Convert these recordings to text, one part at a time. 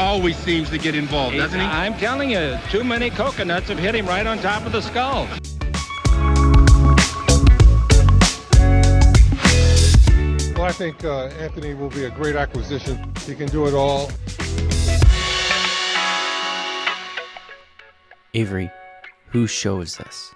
always seems to get involved, doesn't he? I'm telling you, too many coconuts have hit him right on top of the skull. Well, I think Anthony will be a great acquisition. He can do it all. Avery, whose show is this?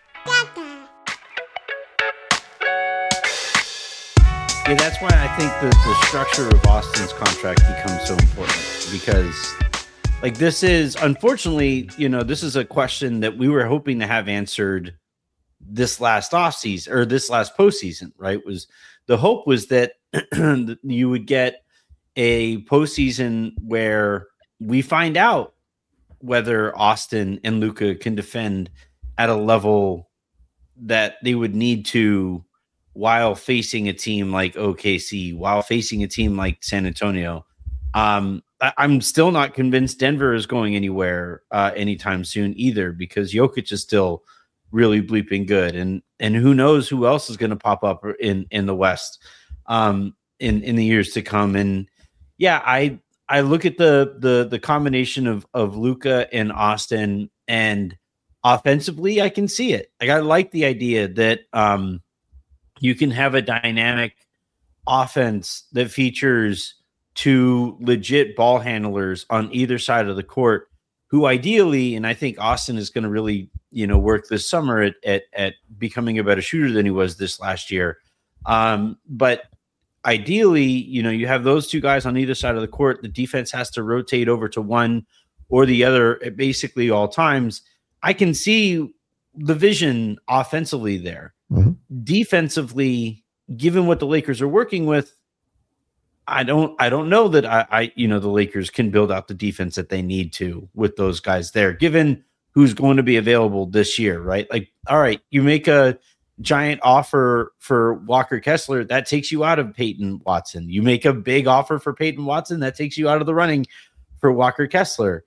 Yeah, that's why I think the structure of Austin's contract becomes so important, because like this is, unfortunately, this is a question that we were hoping to have answered this last offseason or this last postseason, right? The hope was that you would get a postseason where we find out whether Austin and Luka can defend at a level that they would need to while facing a team like OKC, while facing a team like San Antonio. I'm still not convinced Denver is going anywhere anytime soon either, because Jokic is still really bleeping good. And who knows who else is going to pop up in the West in the years to come. And yeah, I look at the combination of Luka and Austin, and offensively, I can see it. Like, I like the idea that you can have a dynamic offense that features two legit ball handlers on either side of the court, who ideally, and I think Austin is going to really, work this summer at becoming a better shooter than he was this last year. But ideally, you have those two guys on either side of the court. The defense has to rotate over to one or the other at basically all times. I can see the vision offensively there. Mm-hmm. Defensively, given what the Lakers are working with, I don't know that the Lakers can build out the defense that they need to with those guys there, given who's going to be available this year, right? Like, all right, you make a giant offer for Walker Kessler, that takes you out of Peyton Watson. You make a big offer for Peyton Watson, that takes you out of the running for Walker Kessler.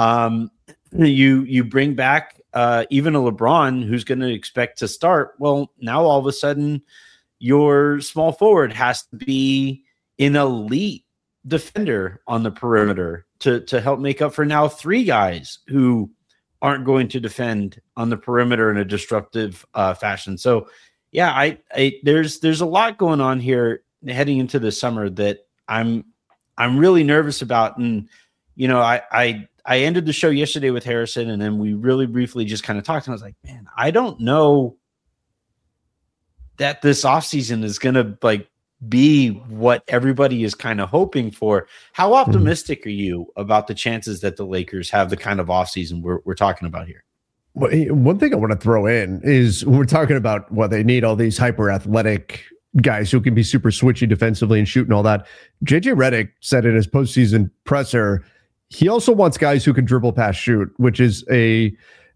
You bring back even a LeBron who's going to expect to start. Well, now all of a sudden your small forward has to be an elite defender on the perimeter to help make up for now three guys who aren't going to defend on the perimeter in a disruptive fashion. So yeah, there's a lot going on here heading into the summer that I'm really nervous about. And, I ended the show yesterday with Harrison, and then we really briefly just kind of talked, and I was like, man, I don't know that this offseason is going to be what everybody is kind of hoping for. How optimistic are you about the chances that the Lakers have the kind of offseason we're talking about here? Well, one thing I want to throw in is when we're talking about they need all these hyper athletic guys who can be super switchy defensively and shoot and all that. JJ Redick said in his postseason presser, he also wants guys who can dribble, pass, shoot, which is a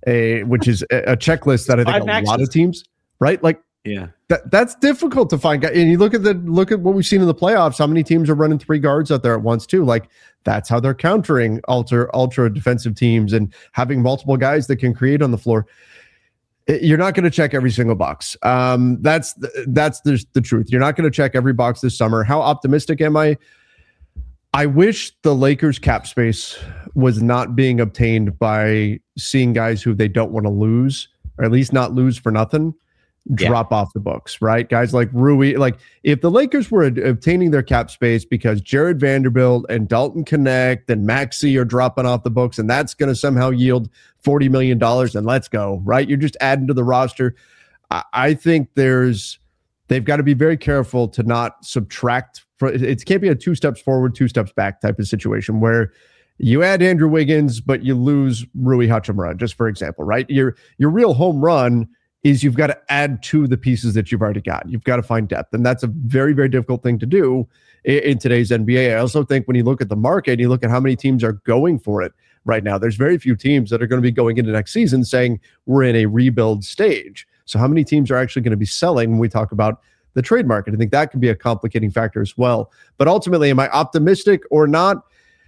checklist that I think a lot of teams, right? Like, yeah, that's difficult to find. And you look at what we've seen in the playoffs. How many teams are running three guards out there at once too? Like, that's how they're countering ultra defensive teams and having multiple guys that can create on the floor. You're not going to check every single box. That's the truth. You're not going to check every box this summer. How optimistic am I? I wish the Lakers cap space was not being obtained by seeing guys who they don't want to lose, or at least not lose for nothing, drop off the books, right? Guys like Rui, like if the Lakers were obtaining their cap space because Jared Vanderbilt and Dalton Connect and Maxey are dropping off the books, and that's going to somehow yield $40 million, and let's go, right? You're just adding to the roster. I think they've got to be very careful to not subtract. It can't be a 2 steps forward, 2 steps back type of situation where you add Andrew Wiggins, but you lose Rui Hachimura, just for example, right? Your real home run is you've got to add to the pieces that you've already got. You've got to find depth. And that's a very, very difficult thing to do in today's NBA. I also think when you look at the market and you look at how many teams are going for it right now, there's very few teams that are going to be going into next season saying we're in a rebuild stage. So how many teams are actually going to be selling when we talk about the trade market? I think that could be a complicating factor as well. But ultimately, am I optimistic or not?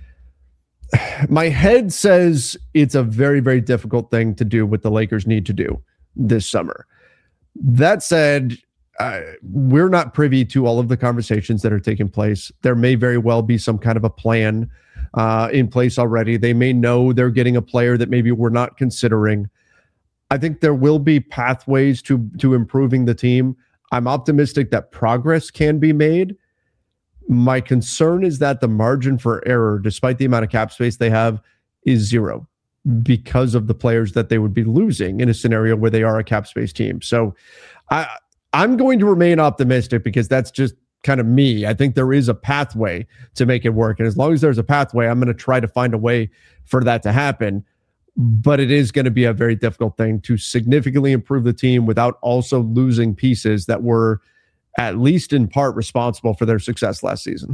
My head says it's a very, very difficult thing to do what the Lakers need to do this summer. That said, we're not privy to all of the conversations that are taking place. There may very well be some kind of a plan in place already. They may know they're getting a player that maybe we're not considering. I think there will be pathways to improving the team. I'm optimistic that progress can be made. My concern is that the margin for error, despite the amount of cap space they have, is zero because of the players that they would be losing in a scenario where they are a cap space team. So I'm going to remain optimistic because that's just kind of me. I think there is a pathway to make it work. And as long as there's a pathway, I'm going to try to find a way for that to happen. But it is going to be a very difficult thing to significantly improve the team without also losing pieces that were at least in part responsible for their success last season.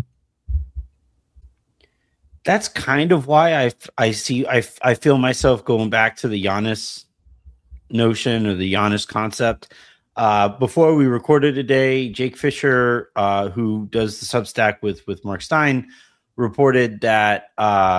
That's kind of why I feel myself going back to the Giannis notion or the Giannis concept. Before we recorded today, Jake Fisher, who does the Substack with Mark Stein, reported that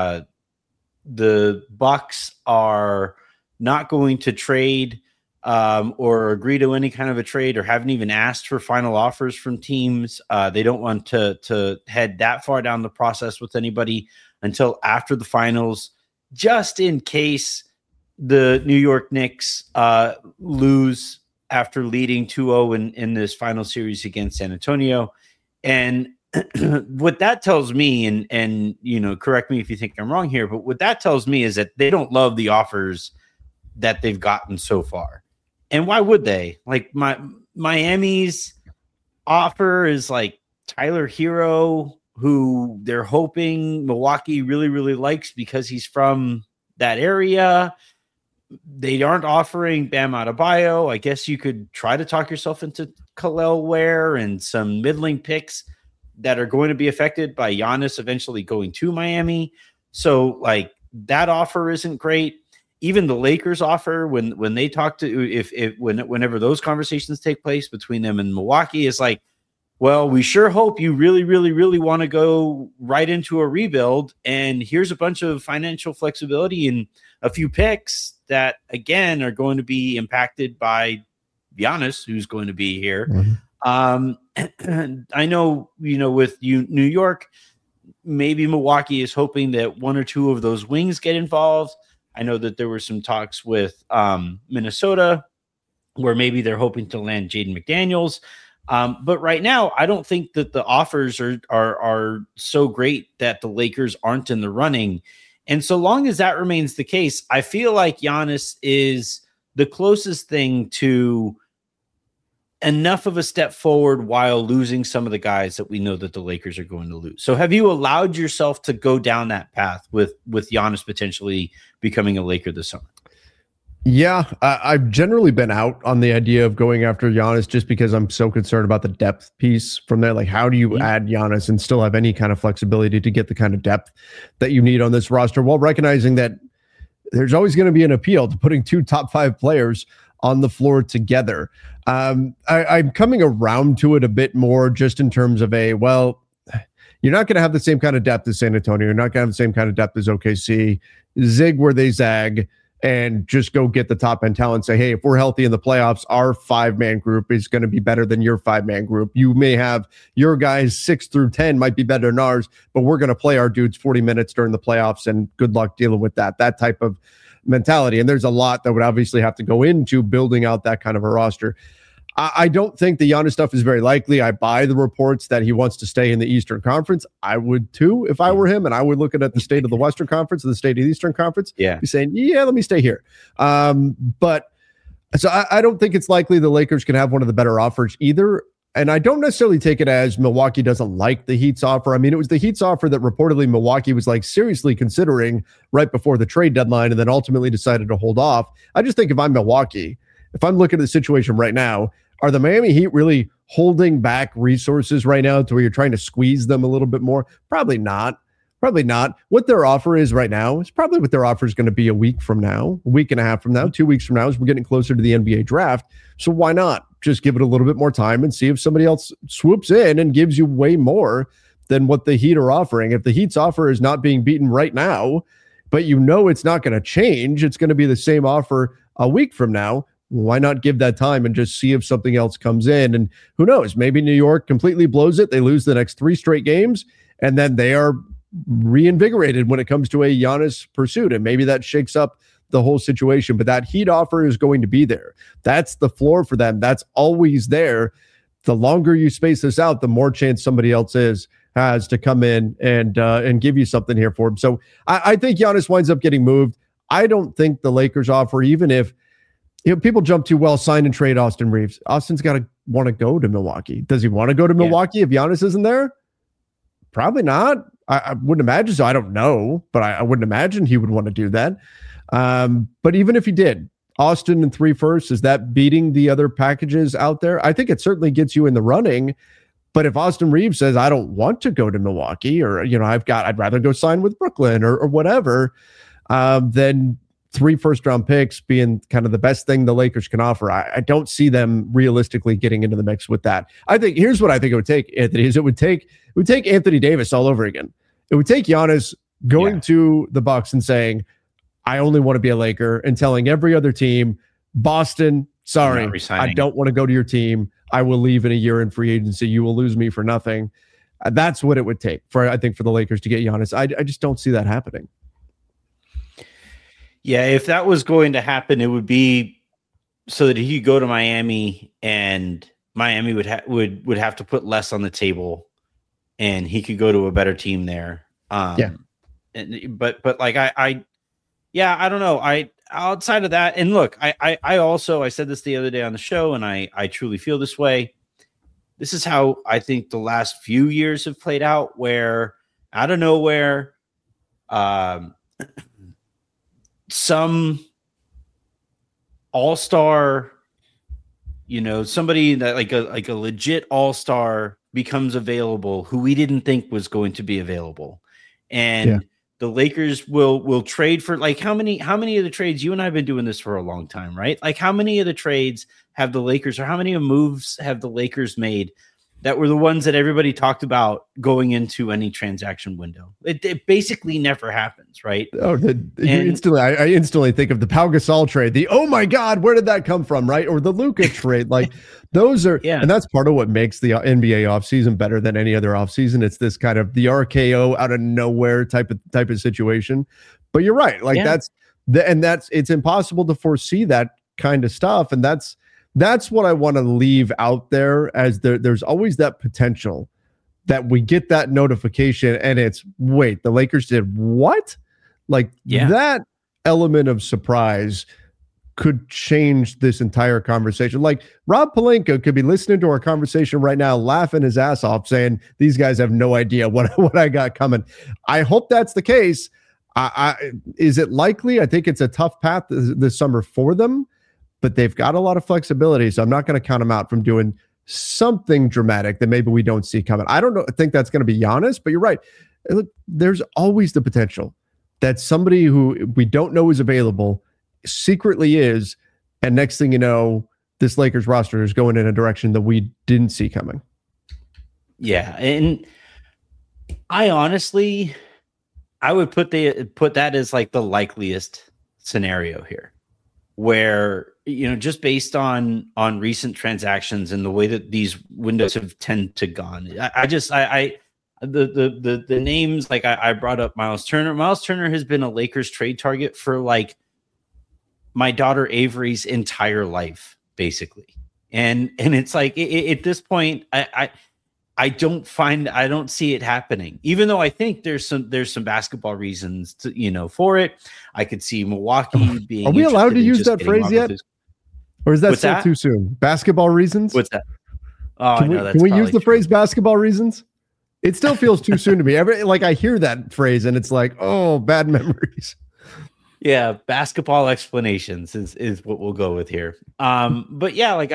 the Bucks are not going to trade or agree to any kind of a trade, or haven't even asked for final offers from teams. They don't want to head that far down the process with anybody until after the finals, just in case the New York Knicks lose after leading 2-0 in this final series against San Antonio. And what that tells me, and you know, correct me if you think I'm wrong here, but what that tells me is that they don't love the offers that they've gotten so far. And why would they? Like Miami's offer is like Tyler Hero, who they're hoping Milwaukee really, really likes because he's from that area. They aren't offering Bam Adebayo. I guess you could try to talk yourself into Kel'el Ware and some middling picks that are going to be affected by Giannis eventually going to Miami. So like that offer isn't great. Even the Lakers offer, when they talk to whenever those conversations take place between them and Milwaukee, is like, well, we sure hope you really, really, really want to go right into a rebuild, and here's a bunch of financial flexibility and a few picks that again are going to be impacted by Giannis, who's going to be here. Mm-hmm. I know, with New York, maybe Milwaukee is hoping that one or two of those wings get involved. I know that there were some talks with Minnesota where maybe they're hoping to land Jaden McDaniels. But right now, I don't think that the offers are so great that the Lakers aren't in the running. And so long as that remains the case, I feel like Giannis is the closest thing to enough of a step forward while losing some of the guys that we know that the Lakers are going to lose. So have you allowed yourself to go down that path with Giannis potentially becoming a Laker this summer? Yeah, I've generally been out on the idea of going after Giannis just because I'm so concerned about the depth piece from there. Like, how do you add Giannis and still have any kind of flexibility to get the kind of depth that you need on this roster, while recognizing that there's always going to be an appeal to putting two top 5 players on the floor together. I'm coming around to it a bit more just in terms of you're not going to have the same kind of depth as San Antonio. You're not going to have the same kind of depth as OKC. Zig where they zag, and just go get the top end talent. Say, hey, if we're healthy in the playoffs, our 5-man group is going to be better than your 5-man group. You may have your guys 6 through 10 might be better than ours, but we're going to play our dudes 40 minutes during the playoffs, and good luck dealing with that type of mentality. And there's a lot that would obviously have to go into building out that kind of a roster. I don't think the Giannis stuff is very likely. I buy the reports that he wants to stay in the Eastern Conference. I would too if I were him, and I would look at the state of the Western Conference and the state of the Eastern Conference. Yeah, be saying, let me stay here. But so I don't think it's likely the Lakers can have one of the better offers either. And I don't necessarily take it as Milwaukee doesn't like the Heat's offer. I mean, it was the Heat's offer that reportedly Milwaukee was like seriously considering right before the trade deadline, and then ultimately decided to hold off. I just think if I'm Milwaukee, if I'm looking at the situation right now, are the Miami Heat really holding back resources right now to where you're trying to squeeze them a little bit more? Probably not. Probably not. What their offer is right now is probably what their offer is going to be a week from now, a week and a half from now, 2 weeks from now, as we're getting closer to the NBA draft. So why not just give it a little bit more time and see if somebody else swoops in and gives you way more than what the Heat are offering? If the Heat's offer is not being beaten right now, but it's not going to change, it's going to be the same offer a week from now, why not give that time and just see if something else comes in? And who knows, maybe New York completely blows it. They lose the next 3 straight games, and then they are reinvigorated when it comes to a Giannis pursuit. And maybe that shakes up the whole situation, but that Heat offer is going to be there. That's the floor for them. That's always there. The longer you space this out, the more chance somebody else has to come in and give you something here for him. So I think Giannis winds up getting moved. I don't think the Lakers offer, even if people jump to, well, sign and trade Austin Reeves. Austin's got to want to go to Milwaukee. Does he want to go to Milwaukee if Giannis isn't there? Probably not. I wouldn't imagine so. I don't know, but I wouldn't imagine he would want to do that. But even if he did, Austin and 3 firsts, is that beating the other packages out there? I think it certainly gets you in the running. But if Austin Reeves says, I don't want to go to Milwaukee, or, I'd rather go sign with Brooklyn or whatever, then 3 first-round picks being kind of the best thing the Lakers can offer, I don't see them realistically getting into the mix with that. Here's what I think it would take, Anthony, is it would take Anthony Davis all over again. It would take Giannis going to the Bucks and saying, I only want to be a Laker, and telling every other team, Boston, sorry, I don't want to go to your team. I will leave in a year in free agency. You will lose me for nothing. That's what it would take for the Lakers to get Giannis. I just don't see that happening. Yeah, if that was going to happen, it would be so that he could go to Miami, and Miami would have to put less on the table, and he could go to a better team there. But like I don't know. Outside of that, and look, I also said this the other day on the show, and I truly feel this way. This is how I think the last few years have played out, where out of nowhere, some all-star, somebody that like a legit all-star becomes available who we didn't think was going to be available. And the Lakers will trade for, like, how many of the trades, you and I have been doing this for a long time, right? Like, how many of the trades have the Lakers, or how many moves have the Lakers made that were the ones that everybody talked about going into any transaction window? It basically never happens, right? Oh, I instantly think of the Pau Gasol trade. Oh my God, where did that come from, right? Or the Luka trade. Like, those are, and that's part of what makes the NBA offseason better than any other offseason. It's this kind of the RKO out of nowhere type of situation. But you're right. Like, it's impossible to foresee that kind of stuff. And that's what I want to leave out there, as there's always that potential that we get that notification and it's, wait, the Lakers did what? Like, that element of surprise could change this entire conversation. Like, Rob Pelinka could be listening to our conversation right now, laughing his ass off, saying these guys have no idea what I got coming. I hope that's the case. Is it likely? I think it's a tough path this summer for them, but they've got a lot of flexibility, so I'm not going to count them out from doing something dramatic that maybe we don't see coming. I think that's going to be Giannis, but you're right. Look, there's always the potential that somebody who we don't know is available secretly is, and next thing you know, this Lakers roster is going in a direction that we didn't see coming. Yeah, and I honestly, I would put that as like the likeliest scenario here, where, just based on recent transactions and the way that these windows have tend to gone, the names, like I brought up Miles Turner. Miles Turner has been a Lakers trade target for like my daughter Avery's entire life, basically. And it's like, at this point, I don't see it happening, even though I think there's some basketball reasons to, for it. I could see Milwaukee being. Are we allowed to use that phrase yet? Or is that still too soon? Basketball reasons? What's that? Can we use the phrase basketball reasons? It still feels too soon to me. I hear that phrase and it's like, oh, bad memories. Yeah, basketball explanations is what we'll go with here. But yeah, like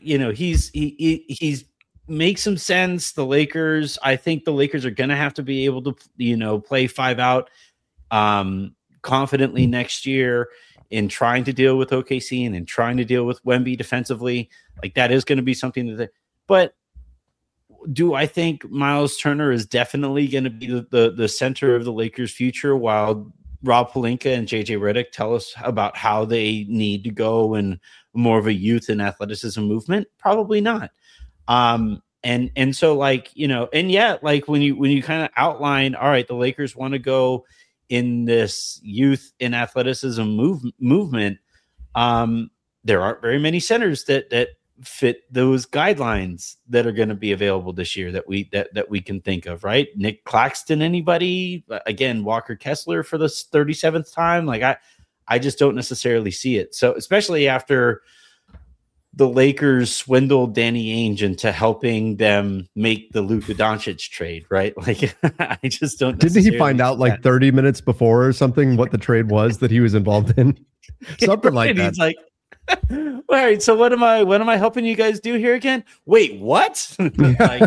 he's makes some sense. The Lakers, I think the Lakers are gonna have to be able to, play 5 out confidently next year in trying to deal with OKC and in trying to deal with Wemby defensively. Like, that is going to be something but do I think Miles Turner is definitely going to be the center of the Lakers' future while Rob Pelinka and JJ Redick tell us about how they need to go and more of a youth and athleticism movement? Probably not. And so like, you know, and yet like when you kind of outline, all right, the Lakers want to go in this youth and athleticism movement. There aren't very many centers that fit those guidelines that are going to be available this year that we can think of, right? Nick Claxton, anybody? Again, Walker Kessler for the 37th time. Like I just don't necessarily see it. So especially after the Lakers swindled Danny Ainge into helping them make the Luka Doncic trade, right? Like I just don't. Didn't he find out like 30 minutes before or something what the trade was that he was involved in? Something like that. He's like, all right, so what am I helping you guys do here again? Wait, what? Like,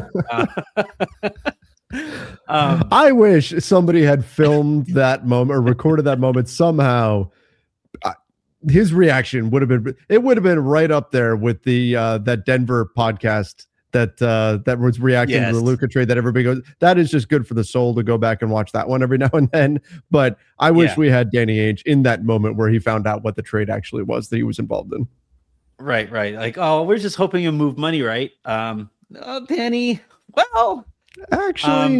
I wish somebody had filmed that moment or recorded that moment somehow. His reaction would have been right up there with the that Denver podcast that was reacting to the Luka trade that everybody goes, that is just good for the soul to go back and watch that one every now and then. But I wish we had Danny Ainge in that moment where he found out what the trade actually was that he was involved in. Right. Like, oh, we're just hoping you move money, right? Oh, Danny, well, actually,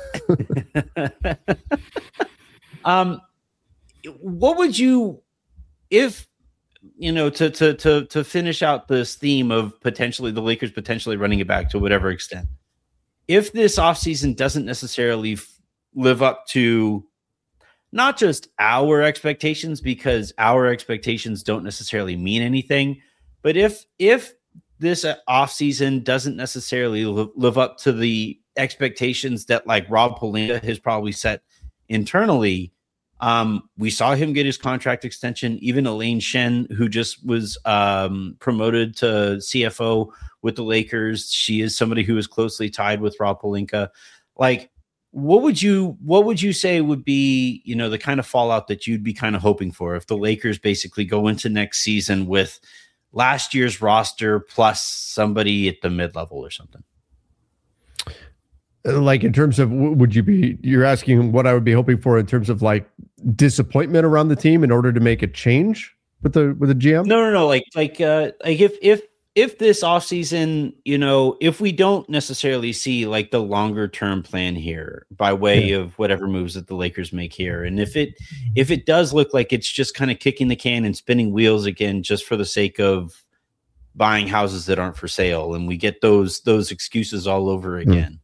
what would you, if, you know, to finish out this theme of potentially the Lakers potentially running it back to whatever extent, if this offseason doesn't necessarily live up to not just our expectations, because our expectations don't necessarily mean anything, but if this offseason doesn't necessarily live up to the expectations that like Rob Pelinka has probably set internally, we saw him get his contract extension. Even Elaine Shen, who just was promoted to CFO with the Lakers, she is somebody who is closely tied with Rob Pelinka. Like, what would you say would be, you know, the kind of fallout that you'd be kind of hoping for if the Lakers basically go into next season with last year's roster plus somebody at the mid-level or something? Like in terms of, you're asking what I would be hoping for in terms of like disappointment around the team in order to make a change with the GM? No. Like if this offseason, you know, if we don't necessarily see like the longer term plan here by way of whatever moves that the Lakers make here, and if it does look like it's just kind of kicking the can and spinning wheels again just for the sake of buying houses that aren't for sale, and we get those excuses all over again.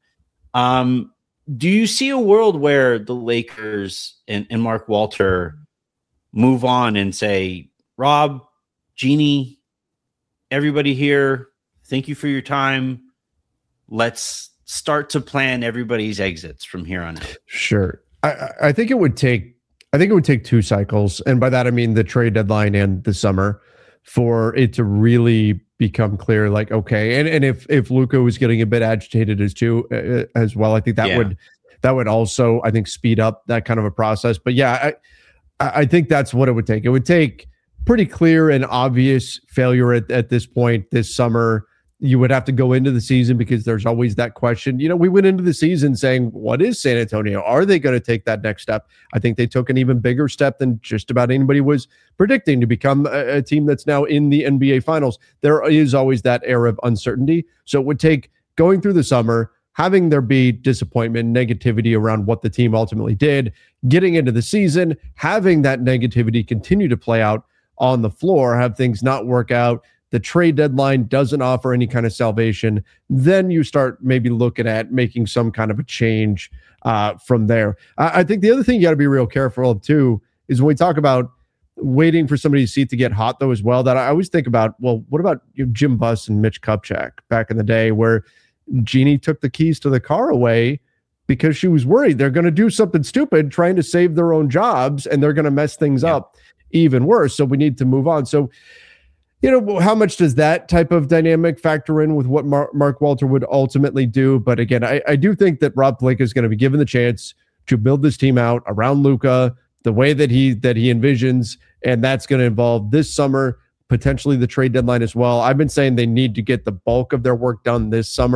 Do you see a world where the Lakers and Mark Walter move on and say, Rob, Jeannie, everybody here, thank you for your time. Let's start to plan everybody's exits from here on out? Sure. I think it would take 2 cycles. And by that, I mean the trade deadline and the summer for it to really become clear, like, okay. And if Luka was getting a bit agitated as well, I think that would also, I think, speed up that kind of a process. But yeah, I think that's what it would take. It would take pretty clear and obvious failure at this point this summer. You would have to go into the season because there's always that question. You know, we went into the season saying, what is San Antonio? Are they going to take that next step? I think they took an even bigger step than just about anybody was predicting to become a team that's now in the NBA Finals. There is always that air of uncertainty. So it would take going through the summer, having there be disappointment, negativity around what the team ultimately did, getting into the season, having that negativity continue to play out on the floor, have things not work out, the trade deadline doesn't offer any kind of salvation, then you start maybe looking at making some kind of a change from there. I think the other thing you got to be real careful of too is when we talk about waiting for somebody's seat to get hot though as well, that I always think about, well, what about Jim Buss and Mitch Kupchak back in the day where Jeannie took the keys to the car away because she was worried they're going to do something stupid trying to save their own jobs and they're going to mess things up even worse. So we need to move on. So, you know, how much does that type of dynamic factor in with what Mark Walter would ultimately do? But again, I do think that Rob Pelinka is going to be given the chance to build this team out around Luka the way that he envisions, and that's going to involve this summer, potentially the trade deadline as well. I've been saying they need to get the bulk of their work done this summer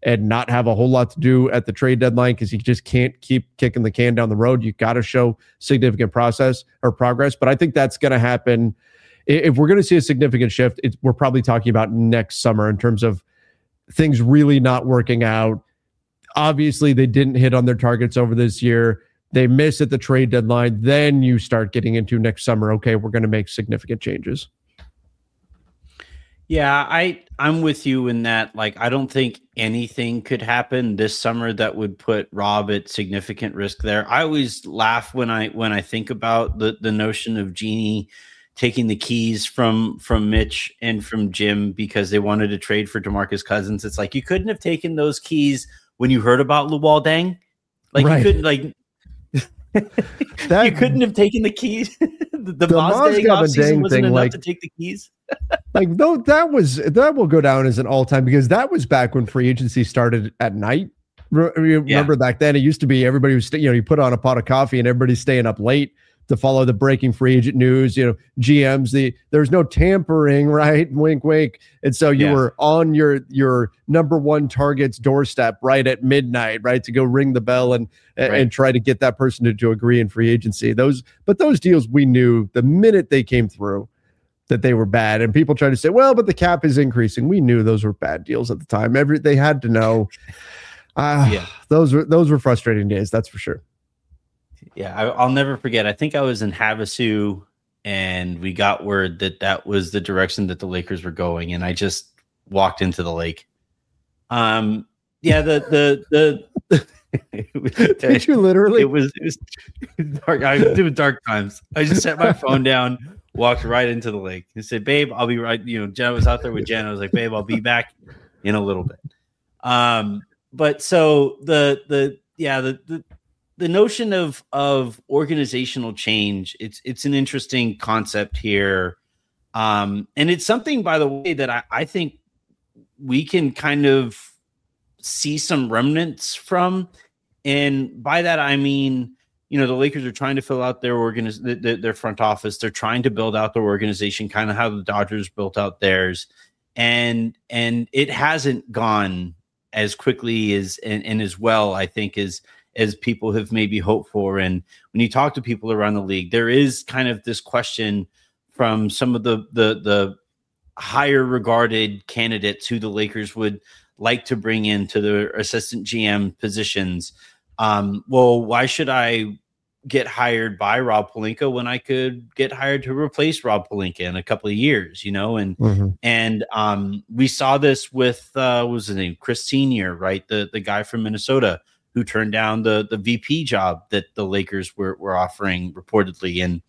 and not have a whole lot to do at the trade deadline because you just can't keep kicking the can down the road. You got to show significant process or progress. But I think that's going to happen. If we're going to see a significant shift, we're probably talking about next summer in terms of things really not working out. Obviously, they didn't hit on their targets over this year. They miss at the trade deadline. Then you start getting into next summer. Okay, we're going to make significant changes. Yeah, I'm with you in that. Like, I don't think anything could happen this summer that would put Rob at significant risk there. I always laugh when I think about the notion of Jeannie taking the keys from Mitch and from Jim because they wanted to trade for DeMarcus Cousins. It's like, you couldn't have taken those keys when you heard about Luol Deng. Like, right. You couldn't, like, you couldn't have taken the keys. the Maz Deng offseason wasn't enough to take the keys. Like, though, that will go down as an all-time, because that was back when free agency started at night. Remember back then, it used to be everybody was, you put on a pot of coffee and everybody's staying up late to follow the breaking free agent news. GMs, there's no tampering, right? Wink, wink. And so you were on your number one target's doorstep right at midnight, right, to go ring the bell and try to get that person to agree in free agency. Those deals, we knew the minute they came through that they were bad. And people try to say, well, but the cap is increasing. We knew those were bad deals at the time. They had to know. Those were frustrating days, that's for sure. Yeah, I'll never forget. I think I was in Havasu, and we got word that was the direction that the Lakers were going, and I just walked into the lake. Did you literally? It was dark. It was dark times. I just set my phone down, walked right into the lake, and said, "Babe, I'll be right." Jen was out there with Jen. I was like, "Babe, I'll be back in a little bit." But so the notion of organizational change, it's an interesting concept here. And it's something, by the way, that I think we can kind of see some remnants from. And by that, I mean, the Lakers are trying to fill out their front office. They're trying to build out their organization, kind of how the Dodgers built out theirs. And it hasn't gone as quickly and as well, I think, as people have maybe hoped for. And when you talk to people around the league, there is kind of this question from some of the higher regarded candidates who the Lakers would like to bring into their assistant GM positions. Well, why should I get hired by Rob Pelinka when I could get hired to replace Rob Pelinka in a couple of years, And we saw this with what was his name, Chris Senior, right? The guy from Minnesota who turned down the VP job that the Lakers were offering reportedly. And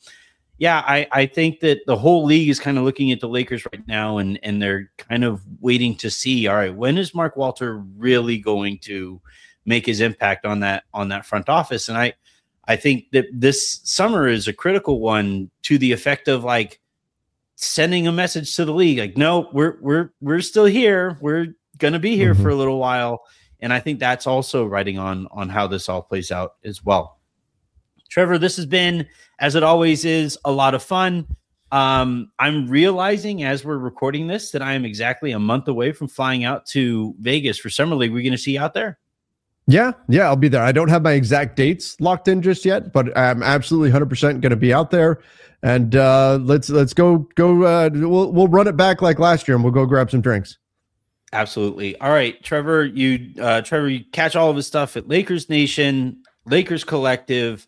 I think that the whole league is kind of looking at the Lakers right now, and they're kind of waiting to see, all right, when is Mark Walter really going to make his impact on that front office? And I think that this summer is a critical one, to the effect of like sending a message to the league, like, no, we're still here. We're going to be here for a little while. And I think that's also writing on how this all plays out as well. Trevor, this has been, as it always is, a lot of fun. I'm realizing as we're recording this that I am exactly a month away from flying out to Vegas for Summer League. We're going to see you out there. Yeah, I'll be there. I don't have my exact dates locked in just yet, but I'm absolutely 100% going to be out there. And let's go. We'll run it back like last year, and we'll go grab some drinks. Absolutely. All right, Trevor. You catch all of his stuff at Lakers Nation, Lakers Collective,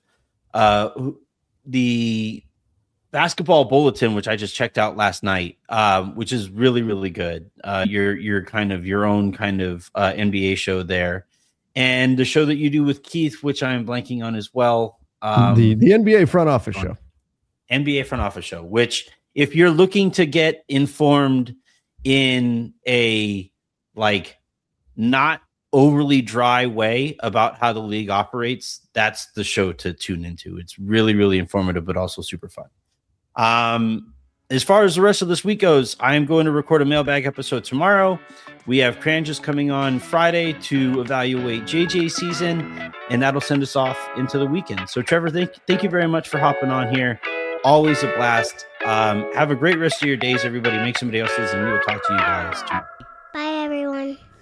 the Basketball Bulletin, which I just checked out last night, which is really, really good. Your kind of your own kind of NBA show there. And the show that you do with Keith, which I'm blanking on as well. The NBA front office show. NBA front office show, which if you're looking to get informed in a not overly dry way about how the league operates, that's the show to tune into. It's really, really informative, but also super fun. As far as the rest of this week goes, I am going to record a mailbag episode tomorrow. We have Cranges coming on Friday to evaluate JJ's season, and that'll send us off into the weekend. So, Trevor, thank you very much for hopping on here. Always a blast. Have a great rest of your days, everybody. Make somebody else's, and we will talk to you guys tomorrow. Bye, everyone.